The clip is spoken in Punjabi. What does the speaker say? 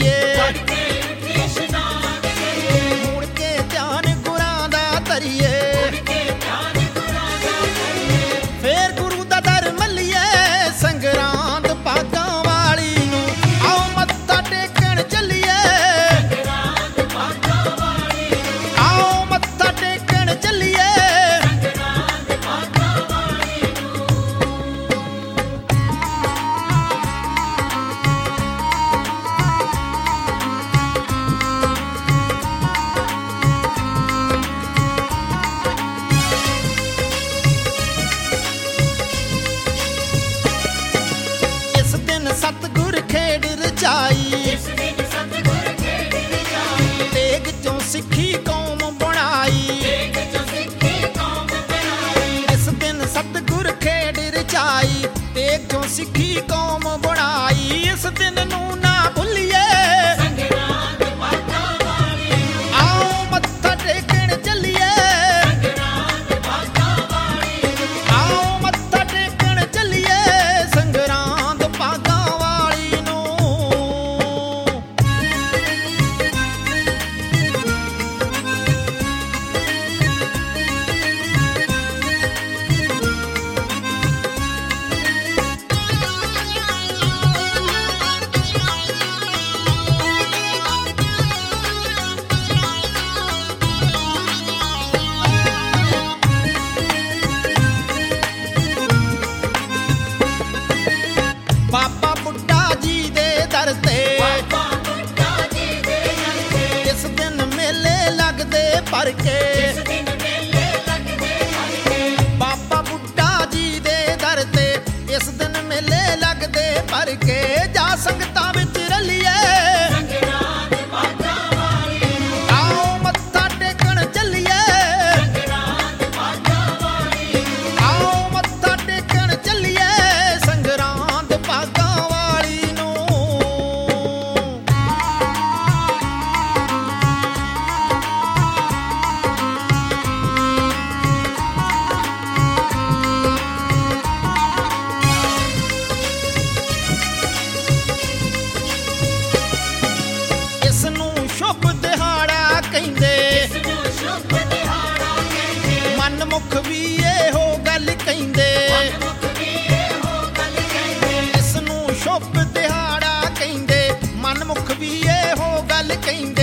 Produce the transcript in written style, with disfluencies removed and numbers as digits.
ਚੱਲੀਏ, ਮੁੜ ਕੇ ਧਿਆਨ ਗੁਰਾਂ ਦਾ ਧਰੀਏ, ਫੇਰ ਗੁਰੂ ਦਾ ਦਰ ਮੱਲੀਏ ਸੰਗਰਾਂਦ ਭਾਗਾਂ ਵਾਲੀ ਨੂੰ। ਆਓ ਮੱਥਾ ਟੇਕਣ ਚੱਲੀਏ, ਆਓ ਮੱਥਾ ਟੇਕਣ ਚੱਲੀਏ। ਇਸ ਦਿਨ ਸਤਿਗੁਰ ਖੇਡ ਰਚਾਈ, ਤੇਗ ਚੋਂ ਸਿੱਖੀ ਕੌਮ ਬਣਾਈ। ਇਸ ਦਿਨ ਸਤਿਗੁਰ ਖੇਡ ਰਚਾਈ, ਤੇਗ ਚੋਂ ਸਿੱਖੀ ਕੌਮ ਬਣਾਈ। ਇਸ ਦਿਨ ਨੂੰ ਨਾ ਭੁੱਲੀਏ, ਆਓ ਮੱਥਾ ਟੇਕਣ ਚੱਲੀਏ, ਆਓ ਮੱਥਾ ਟੇਕਣ ਚੱਲੀਏ ਸੰਗਰਾਂਦ ਭਾਗਾਂ ਵਾਲੀ ਨੂੰ। ਬਾਬਾ ਬੁੱਢਾ ਜੀ ਦੇ ਦਰ ਤੇ ਇਸ ਦਿਨ ਮੇਲੇ ਲੱਗਦੇ ਭਰ ਕੇ। ਬਾਬਾ ਬੁੱਢਾ ਜੀ ਦੇ ਦਰ ਤੇ ਇਸ ਦਿਨ ਮੇਲੇ ਲੱਗਦੇ ਭਰ ਕੇ। ਜਾ ਸੰਗਤਾਂ ਵਿੱਚ ਰਲੀਏ, ਆਓ ਮੱਥਾ ਟੇਕਣ ਚੱਲੀਏ, ਆਓ ਮੱਥਾ ਟੇਕਣ ਚੱਲੀਏ ਸੰਗਰਾਂਦ ਭਾਗਾਂ ਵਾਲੀ ਨੂੰ। ਇਸ ਨੂੰ ਸ਼ੁਭ ਦਿਹਾੜਾ ਕਹਿੰਦੇ, ਮਨਮੁਖ ਵੀ ਇਹੋ ਗੱਲ ਕਹਿੰਦੇ। ਇਸ ਨੂੰ ਸ਼ੁਭ ਦਿਹਾੜਾ ਕਹਿੰਦੇ, ਮਨਮੁਖ ਵੀ ਇਹੋ ਗੱਲ ਕਹਿੰਦੇ।